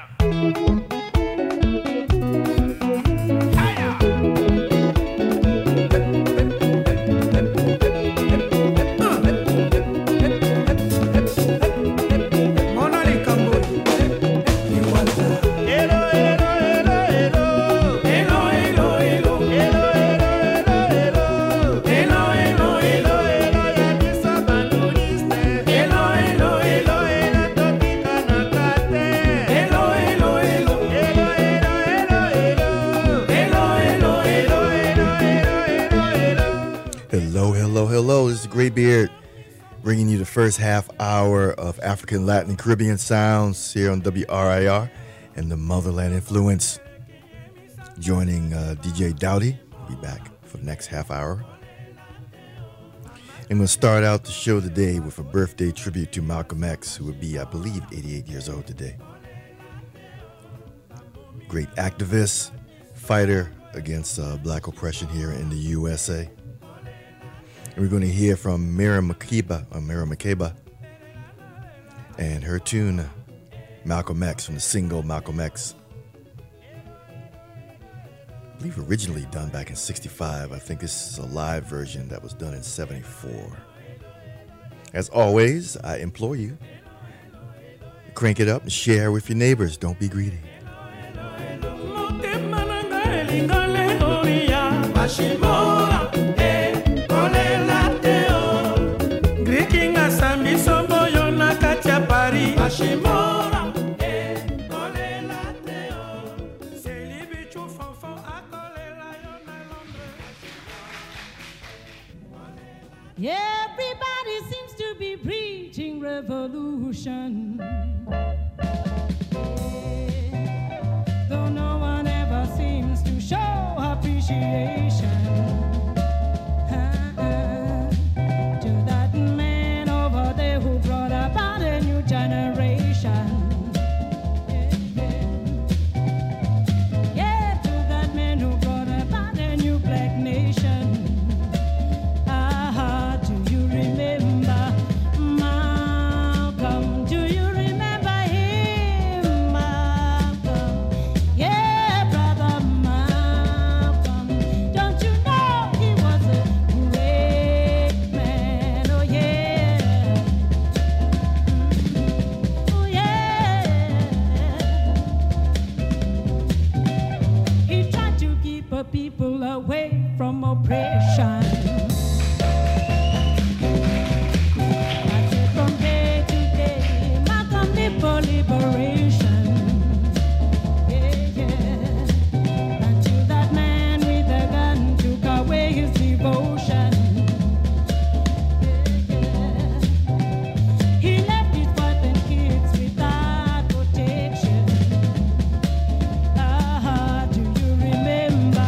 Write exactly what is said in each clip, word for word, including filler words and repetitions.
Graybeard, bringing you the first half hour of African, Latin, and Caribbean sounds here on W R I R and the Motherland Influence. Joining uh, D J Dowdy. We'll be back for the next half hour. And we'll start out the show today with a birthday tribute to Malcolm X, who would be, I believe, eighty-eight years old today. Great activist, fighter against uh, black oppression here in the U S A. And we're going to hear from Miriam Makeba, or Miriam Makeba, and her tune, Malcolm X, from the single Malcolm X. I believe originally done back in sixty-five. I think this is a live version that was done in seventy-four. As always, I implore you, crank it up and share with your neighbors. Don't be greedy. Everybody seems to be preaching revolution, though no one ever seems to show appreciation uh-uh, to that man over there who brought about a new generation. People away from oppression. I said from day to day, Malcolm live for liberation. Yeah, yeah. Until that man with a gun took away his devotion. Yeah, yeah. He left his wife and kids without protection. Ah, do you remember?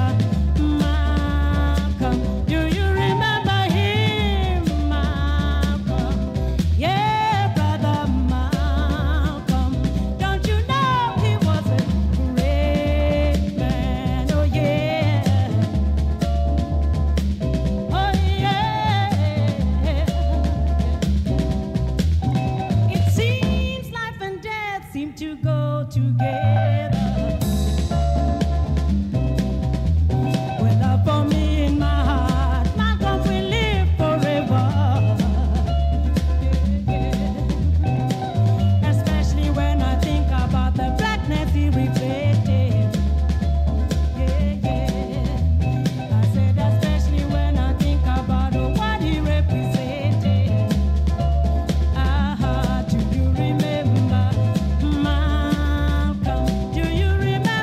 Remember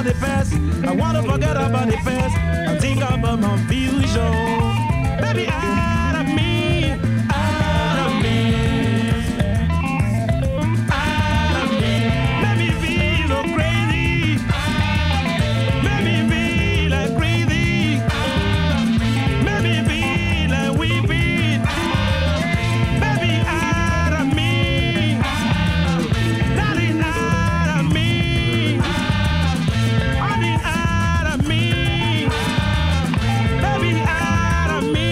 the past. I wanna forget about the past and think about my future. Baby, out of me, out of me, out of me. Baby, feel so crazy. Baby, feel like crazy. Baby, feel like weeping. Baby, out of me. Darling, out of me. Darling, out of me. Baby, out of me.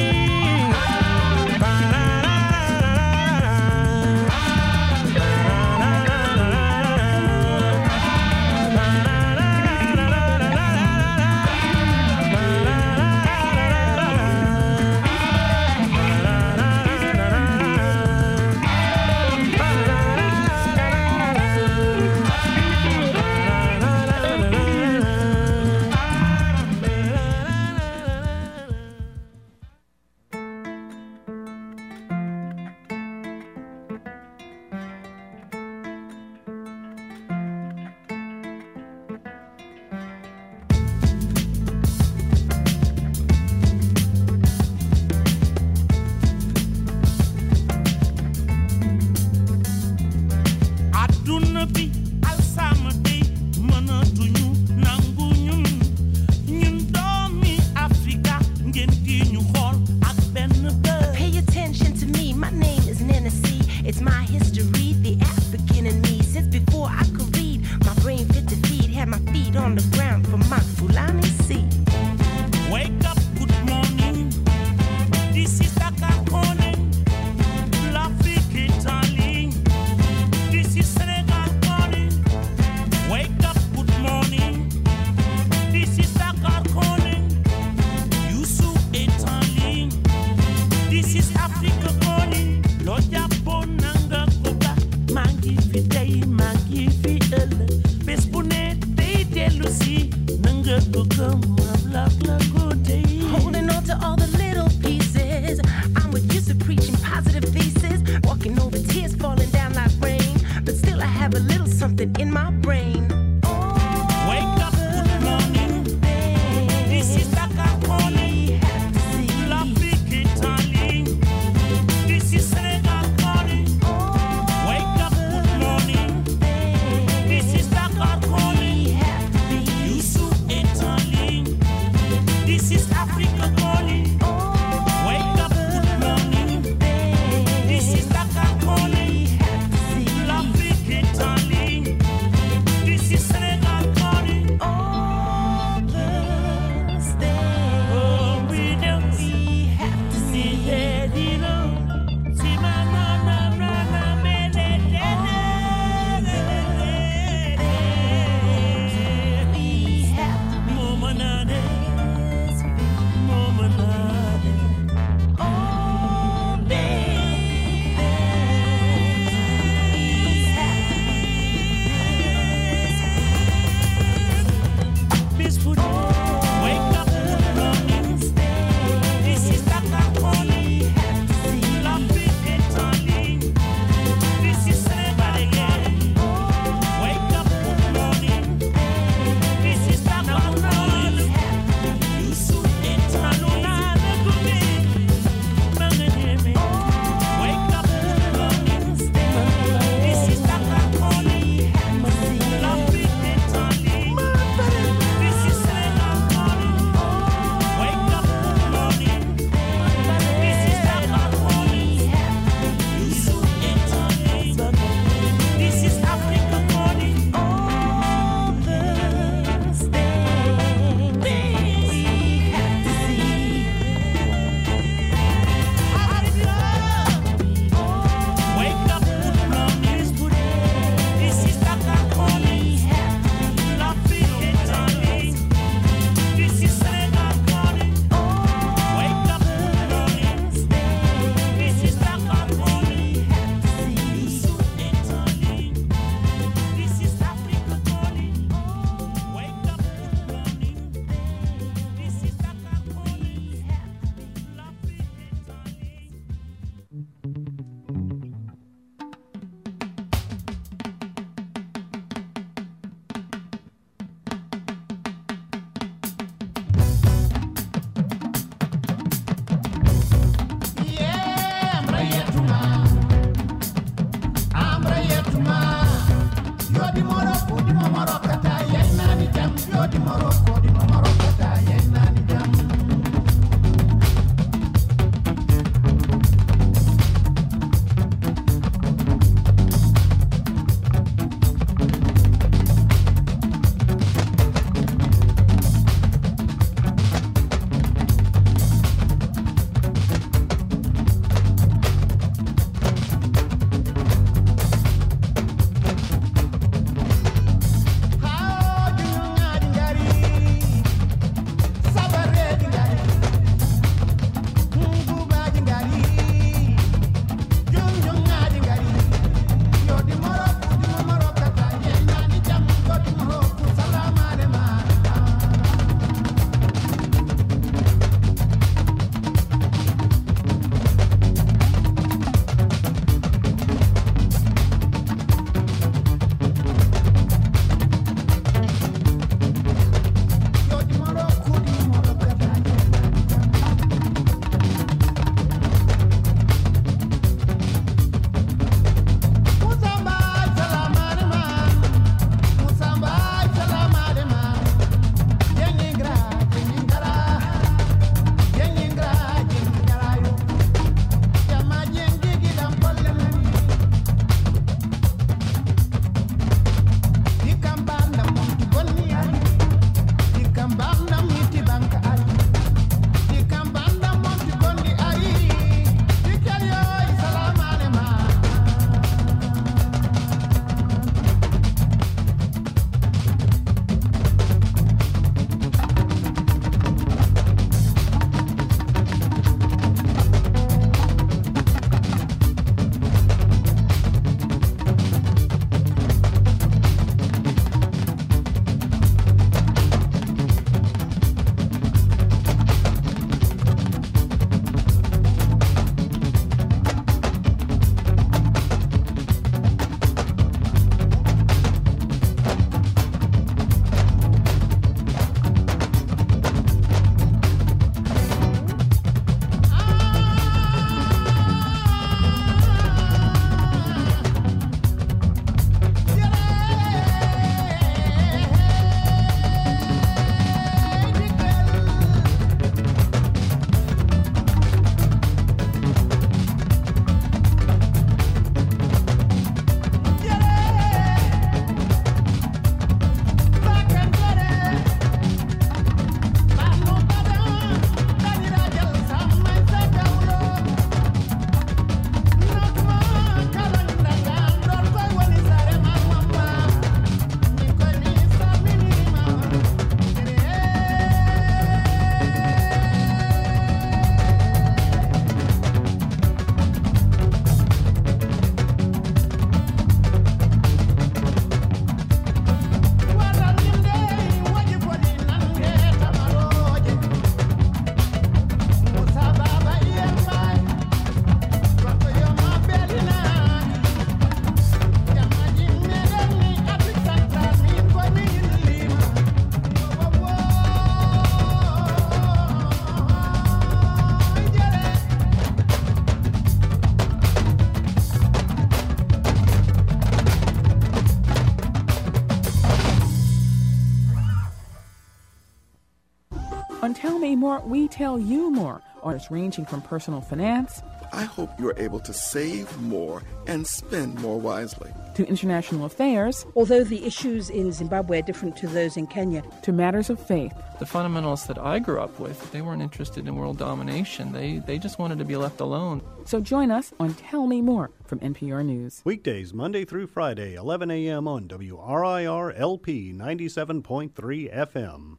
Aduna bi alsama bi mënatuñu nangu ñun ñun doomi Afrika ngeen di ñu xool ak benn bët. Pay attention to me, my name is Nana C. It's my history, the African in me. Since before I could read, my brain fit to feed. Had my feet on the ground for my Fulani seed. Wake up, good morning. This is Dakar calling. L'Afrique Italie. This is Senegal calling. Wake up, good morning. This is Dakar calling. Yusuf Italie. This is Africa calling. Loja Bonanga Koba. Mangi fi day, mangi fi ëllëg. Bés bu ne day dellu si. Nanga ko gëm, la la ko day. Holding on to all the little pieces. I'm with used to preaching positive thesis. Walking over tears falling down like rain. But still I have a little something in my brain. Wake up, good morning. This is Dakar calling. L'Afrique Italie. This is Senegal calling. Wake up, good morning. This is Dakar calling. Yusuf Italie. On Tell Me More, we tell you more, artists ranging from personal finance I hope you're able to save more and spend more wisely. to international affairs Although the issues in Zimbabwe are different to those in Kenya. to matters of faith. The fundamentalists that I grew up with, they weren't interested in world domination. They they just wanted to be left alone. So join us on Tell Me More from N P R News. Weekdays, Monday through Friday, eleven a.m. on W R I R L P ninety-seven point three F M.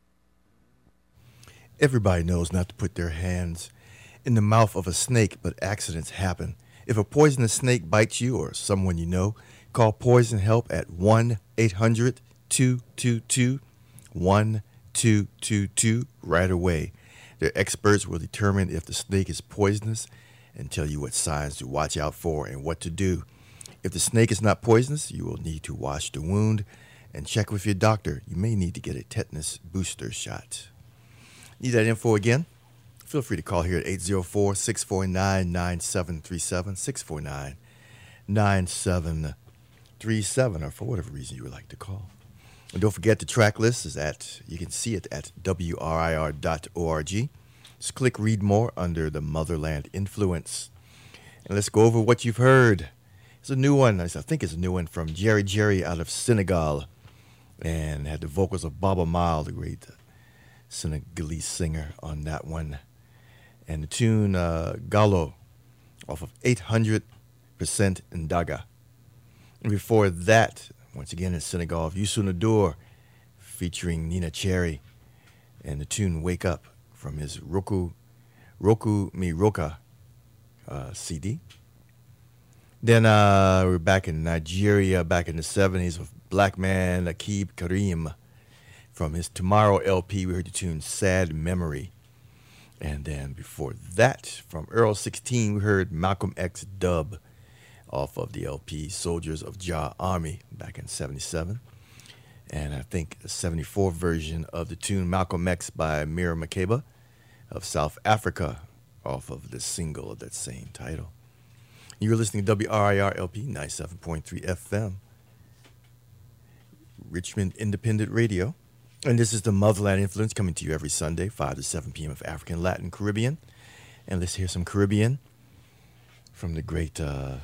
Everybody knows not to put their hands in the mouth of a snake, but accidents happen. If a poisonous snake bites you or someone you know, call Poison Help at one eight hundred two two two one two two two right away. Their experts will determine if the snake is poisonous and tell you what signs to watch out for and what to do. If the snake is not poisonous, you will need to wash the wound and check with your doctor. You may need to get a tetanus booster shot. Need that info again? Feel free to call here at eight oh four, six four nine, nine seven three seven, six four nine, nine seven three seven, or for whatever reason you would like to call. And don't forget the track list is at, you can see it at W R I R dot org. Just click read more under the Motherland Influence. And let's go over what you've heard. It's a new one. I think it's a new one from Jerry Jerry out of Senegal. And had the vocals of Baba Mal, the great Senegalese singer, on that one. And the tune uh, Gallo off of eight hundred percent Ndaga. And before that, once again in Senegal, Youssou N'Dour featuring Nina Cherry. And the tune Wake Up from his Roku, Roku Mi Roka uh, C D. Then uh, we're back in Nigeria, back in the seventies with Black Man Akib Karim. From his Tomorrow L P, we heard the tune Sad Memory. And then before that, from Earl sixteen, we heard Malcolm X Dub off of the L P Soldiers of Jah Army back in seventy-seven. And I think the seventy-four version of the tune Malcolm X by Miriam Makeba of South Africa off of the single of that same title. You're listening to W R I R L P ninety-seven point three F M, Richmond Independent Radio. And this is the Motherland Influence coming to you every Sunday, five to seven p.m. of African, Latin, Caribbean. And let's hear some Caribbean from the great uh,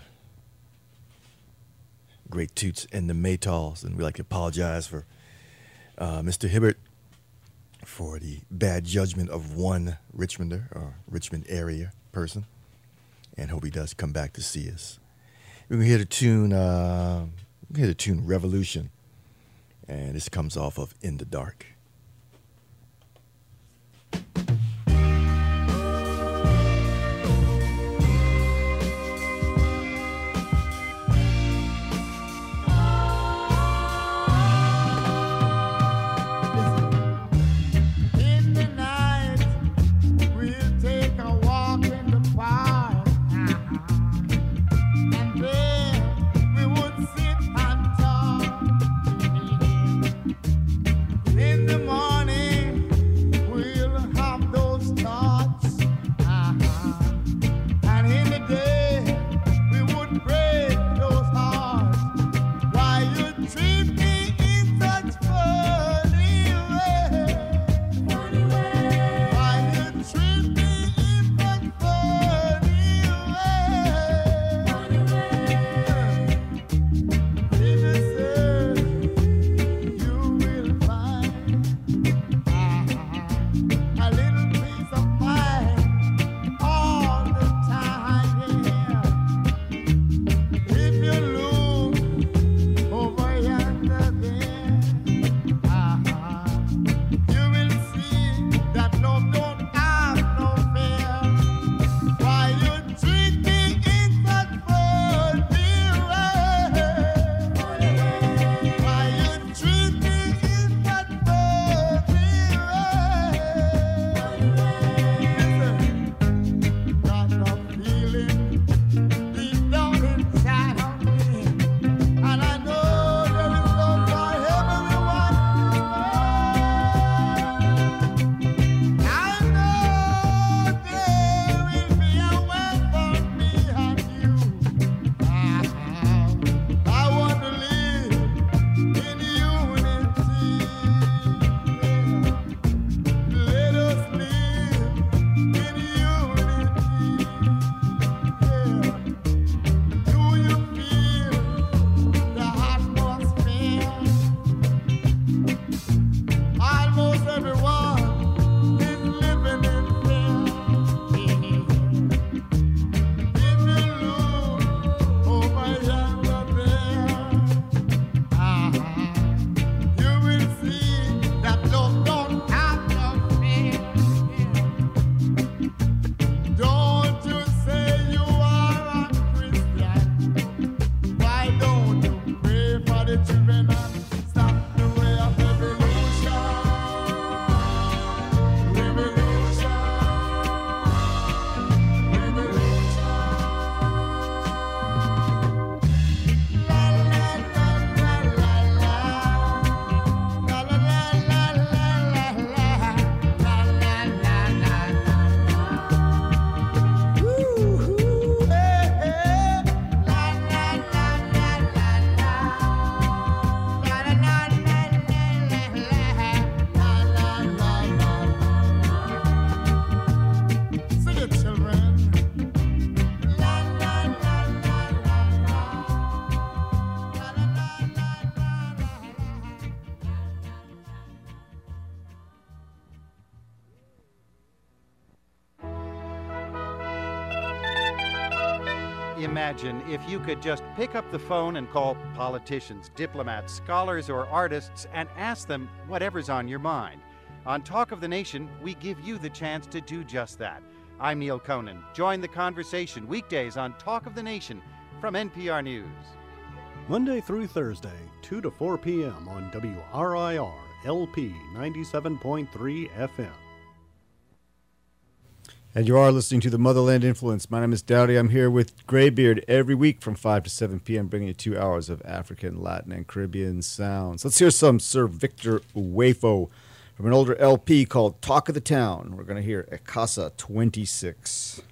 great Toots and the Maytals. And we'd like to apologize for uh, Mister Hibbert for the bad judgment of one Richmonder or Richmond area person. And hope he does come back to see us. We're going to hear the tune, uh, we're going to hear the tune Revolution. And this comes off of In the Dark. In the imagine if you could just pick up the phone and call politicians, diplomats, scholars, or artists and ask them whatever's on your mind. On Talk of the Nation, we give you the chance to do just that. I'm Neil Conan. Join the conversation weekdays on Talk of the Nation from N P R News. Monday through Thursday, two to four p.m. on W R I R L P ninety-seven point three F M. And you are listening to the Motherland Influence. My name is Dowdy. I'm here with Graybeard every week from five to seven p.m., bringing you two hours of African, Latin, and Caribbean sounds. Let's hear some Sir Victor Uwefo from an older L P called Talk of the Town. We're going to hear Ekasa twenty-six.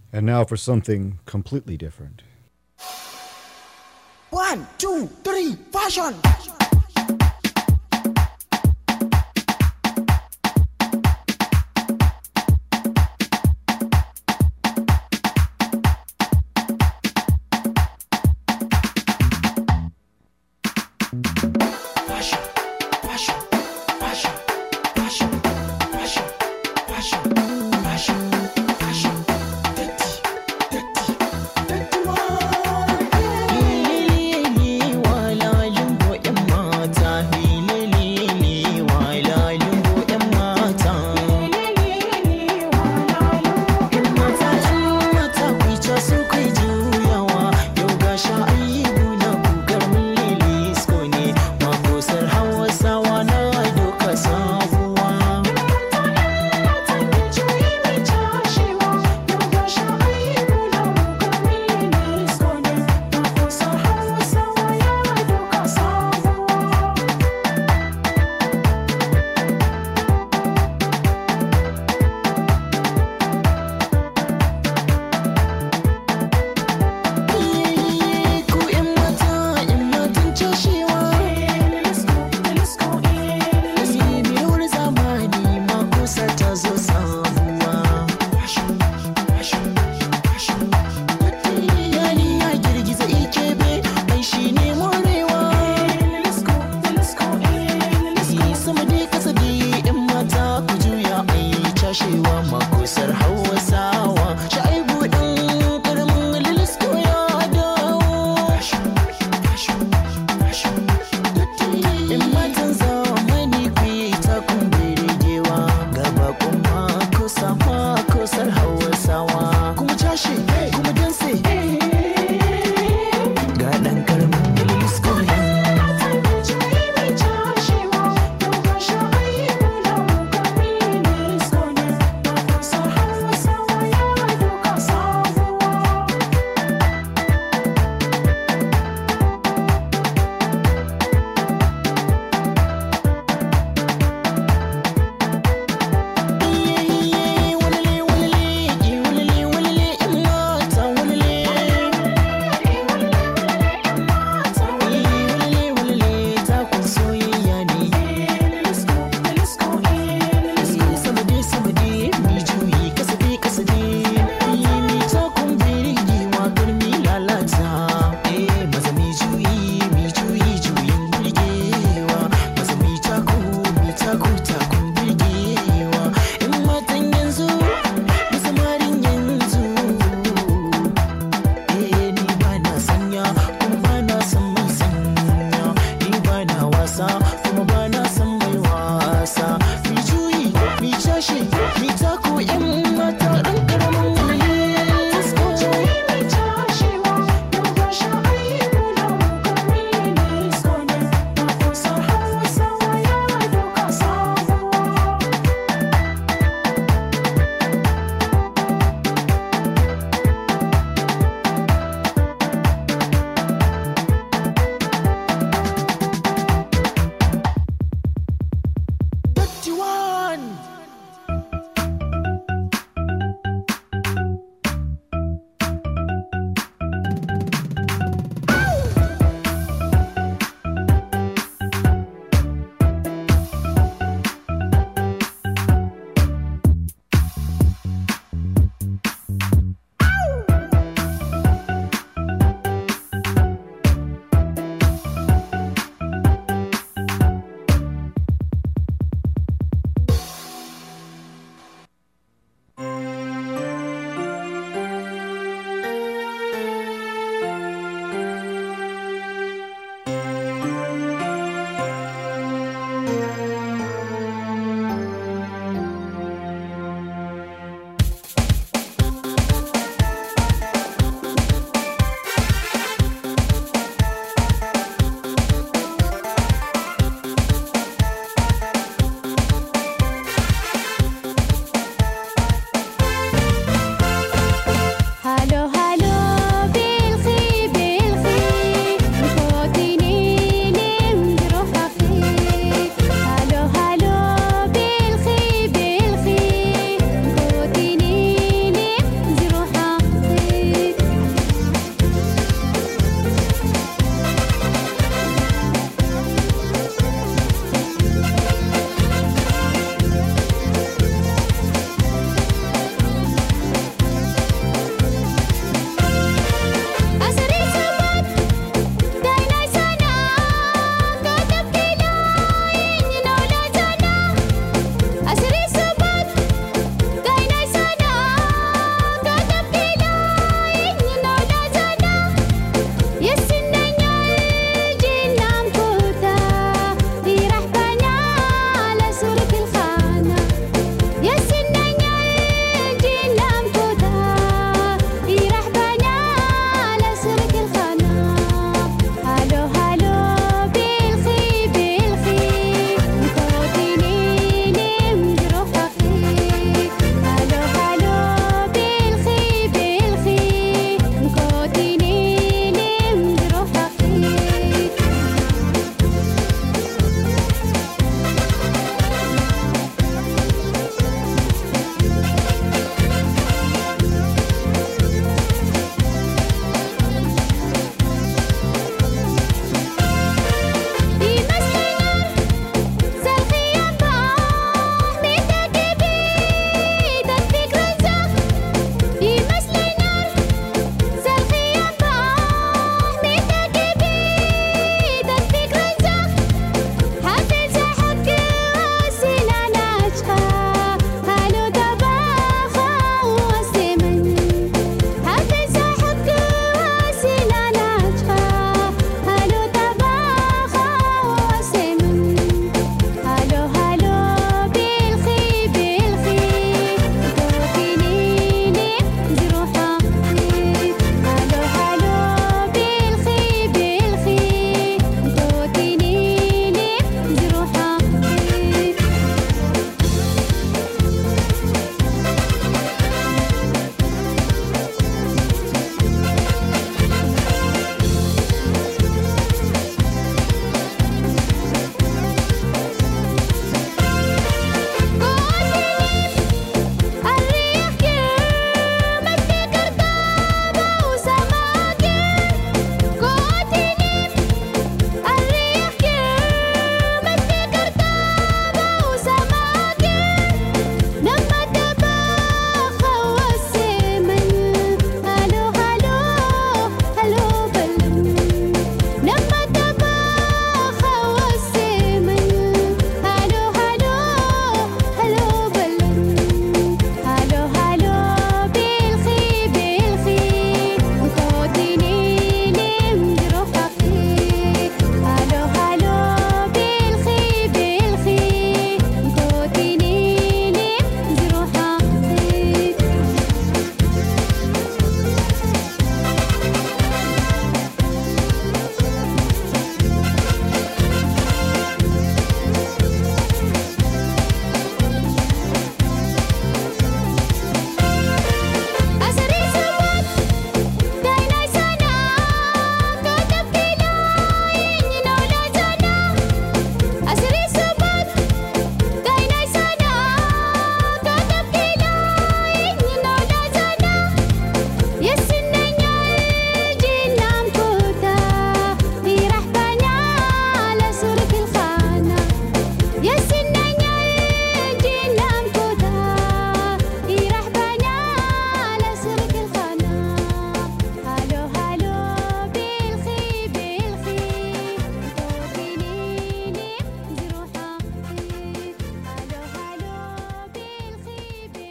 And now for something completely different. One, two, three, fashion!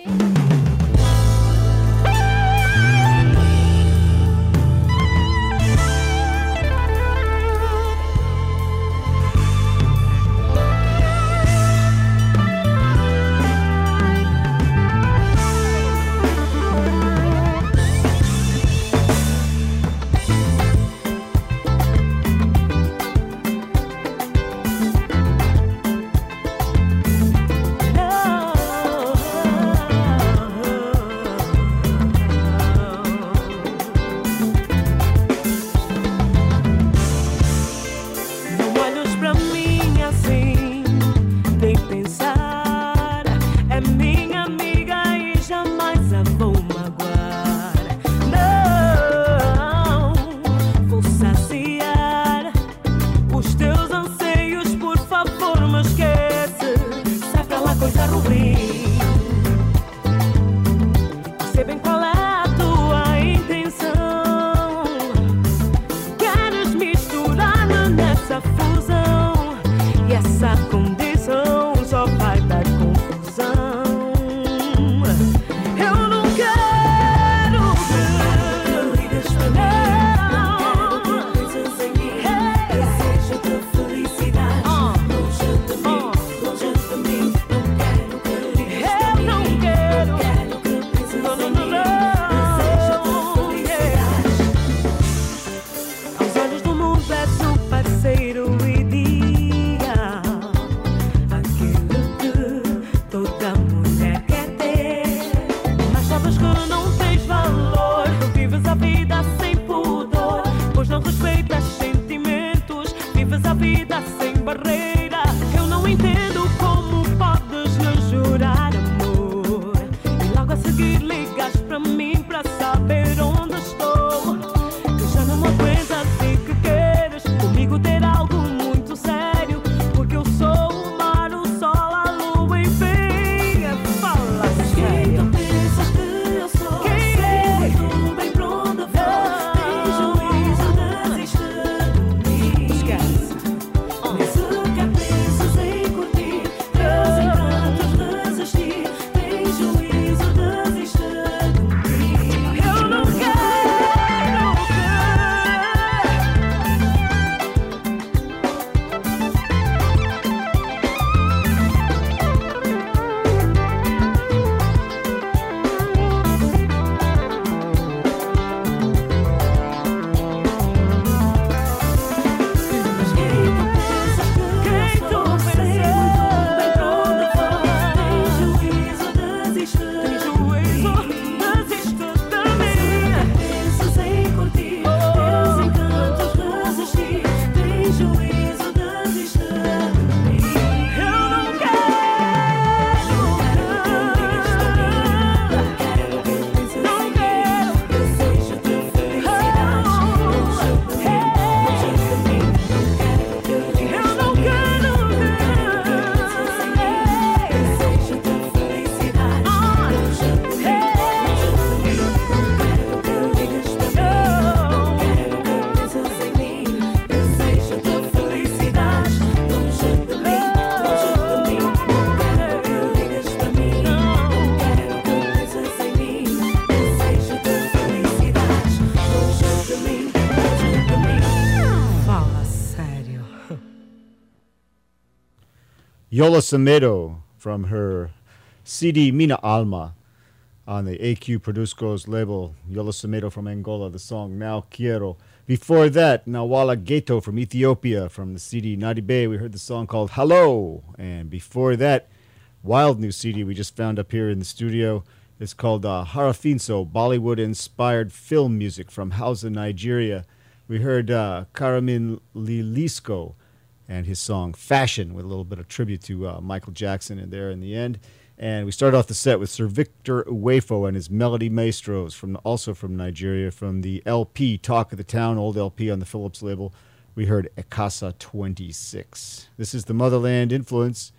Yola Semedo from her C D Mina Alma on the A Q Produsco's label. Yola Semedo from Angola, the song Now Quiero. Before that, Nawala Geto from Ethiopia from the C D Nadibe. We heard the song called Hello. And before that, wild new C D we just found up here in the studio. It's called uh, Harafinso, Bollywood-inspired film music from Hausa, Nigeria. We heard uh, Karamin Lilisco and his song Fashion with a little bit of tribute to uh, Michael Jackson in there in the end. And we started off the set with Sir Victor Uwefo and his Melody Maestros, from also from Nigeria, from the L P Talk of the Town, old L P on the Philips label. We heard Ekasa twenty-six. This is the Motherland Influence,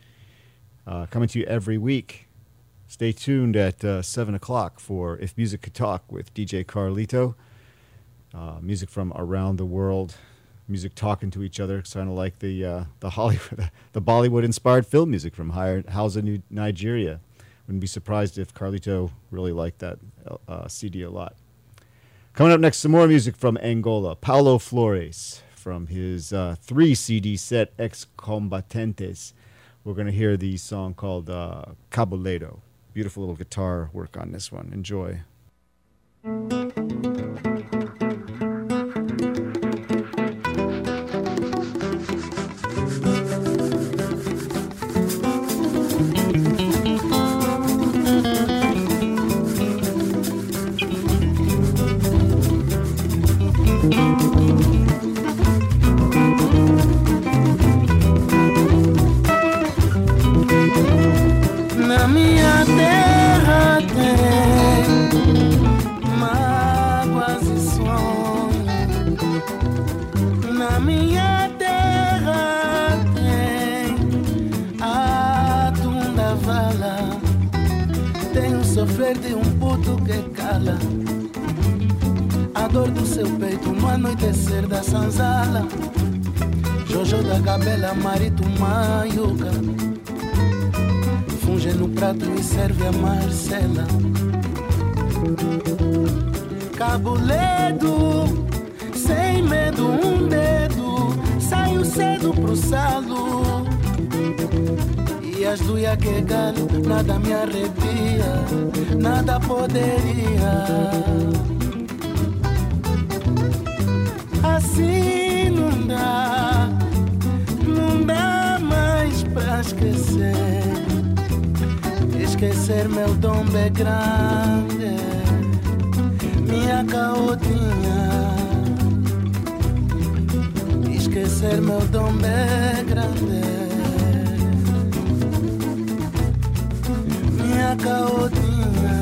uh, coming to you every week. Stay tuned at uh, seven o'clock for If Music Could Talk with D J Carlito. Uh, music from around the world. Music talking to each other, kind of like the uh, the Hollywood, the Bollywood-inspired film music from Hausa, Nigeria. Wouldn't be surprised if Carlito really liked that uh, C D a lot. Coming up next, some more music from Angola. Paulo Flores from his uh, three C D set, Ex Combatentes. We're going to hear the song called uh, Caboledo. Beautiful little guitar work on this one. Enjoy. Na minha terra tem mágoas e sonhos. Na minha terra tem a tunda vala. Tem o sofrer de um puto que cala a dor do seu peito no anoitecer da sanzala. Jojo da cabela, marito maiuca, funge no prato e serve a Marcela. Caboledo, sem medo, um dedo, saio cedo pro salo. E as duia que galo, nada me arrepia, nada poderia. Assim não dá, não dá mais pra esquecer. Esquecer meu dom é grande, minha caotinha. Esquecer meu dom é grande, minha caotinha.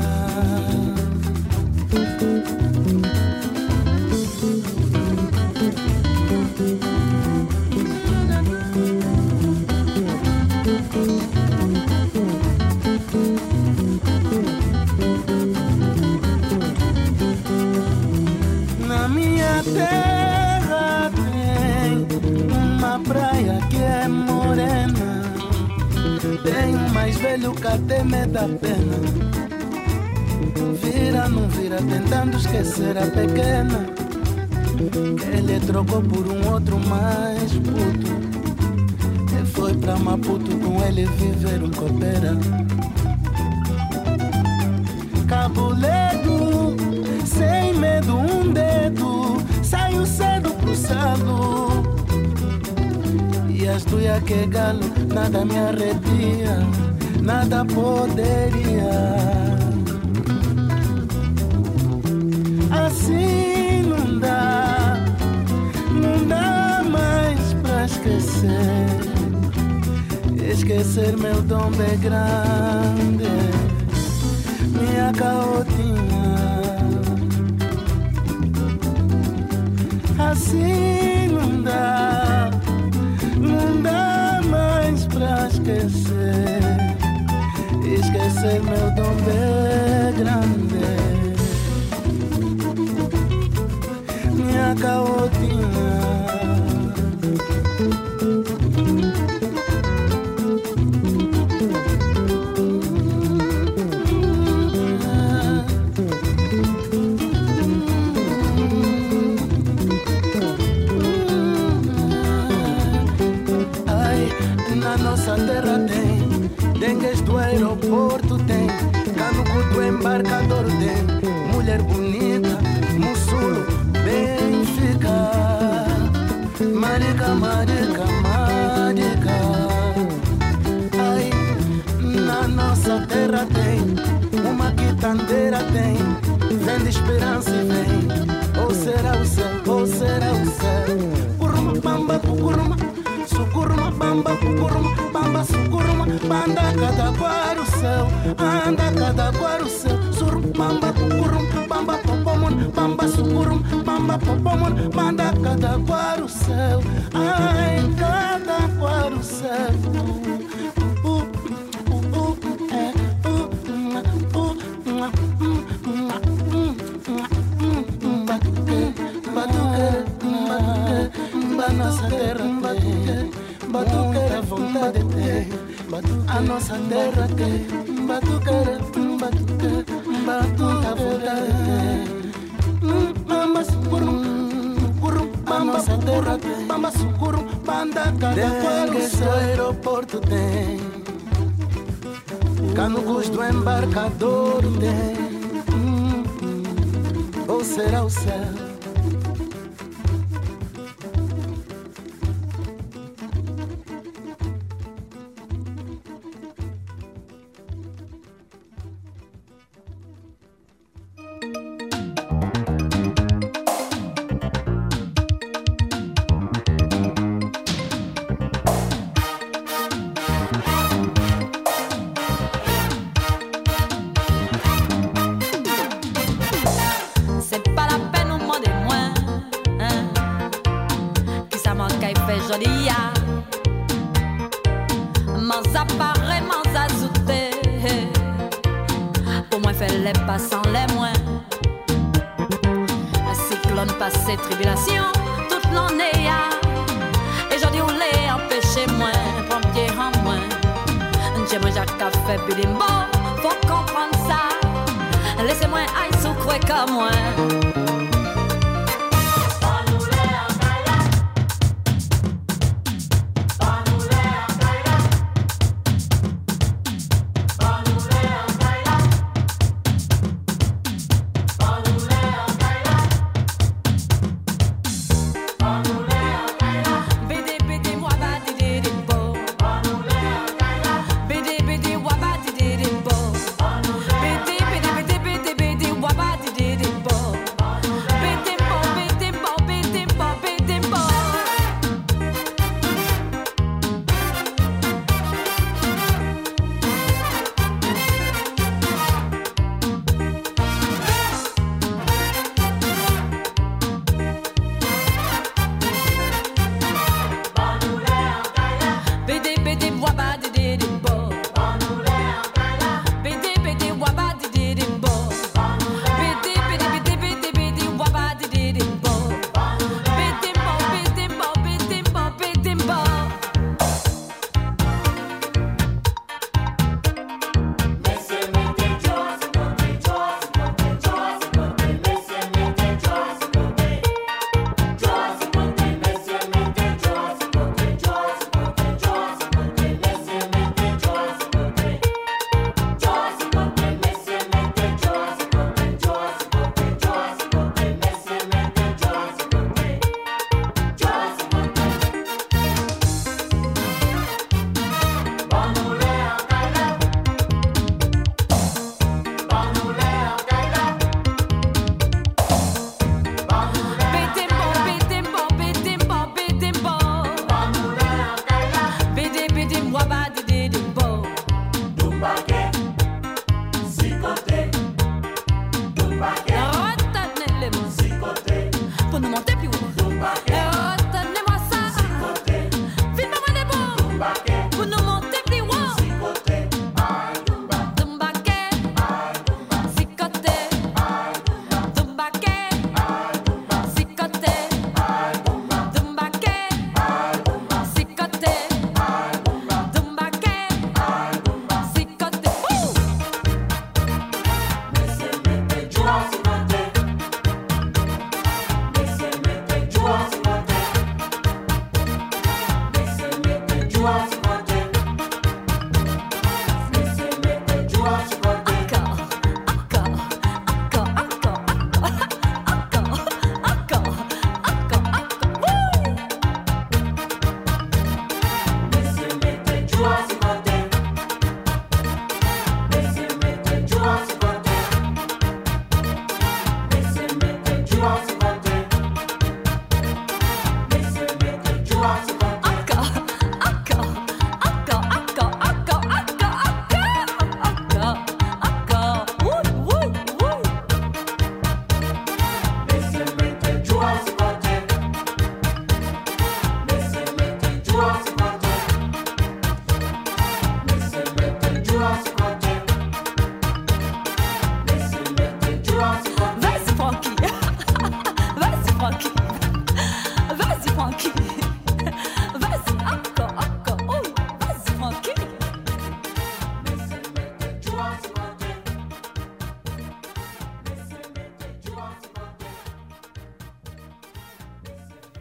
Na minha terra tem uma praia que é morena. Tem um mais velho que até me dá pena. Vira, não vira, tentando esquecer a pequena que ele trocou por um outro mais puto. Ele foi pra Maputo com ele viver um copeira. Caboledo, sem medo, um dedo, saio cedo pro salo. E as tuia que galo, nada me arrepia, nada poderia. Assim não dá, não dá mais pra esquecer. Esquecer meu dom é grande, minha caotinha. Assim não dá, não dá mais pra esquecer. Esquecer meu dom é grande, minha caotinha. Nossa terra tem dengues do aeroporto, tem canuco do embarcador, tem mulher bonita, mussulo, Benfica, marica, marica, marica. Ai, na nossa terra tem uma quitandeira, tem vem de esperança e vem. Ou será o céu, ou será o céu. Curma, bamba, curma, sucurma, bamba, curma, bamba, sucurma, banda cada guar o céu, anda cada guar o céu, sur, bamba, curma, bamba, popomon, bamba, sucurma, bamba, popomon, banda cada guar o céu, ai, cada guar o céu. Nossa terra tem, batuque a vontade tem, a nossa terra tem batuqueira, batuqueira, batuca vontade. Mamba sucuru, curu, a nossa terra tem mamba sucuru, banda cada qual o seu aeroporto tem. Canucos do embarcador tem. Ou será o céu?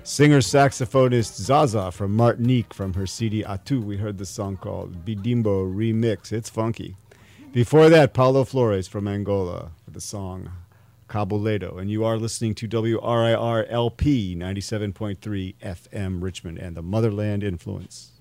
Singer-saxophonist Zaza from Martinique from her C D Atu. We heard the song called Bidimbo Remix. It's funky. Before that, Paulo Flores from Angola with the song Caboledo. And you are listening to W R I R L P ninety-seven point three F M Richmond and the Motherland Influence.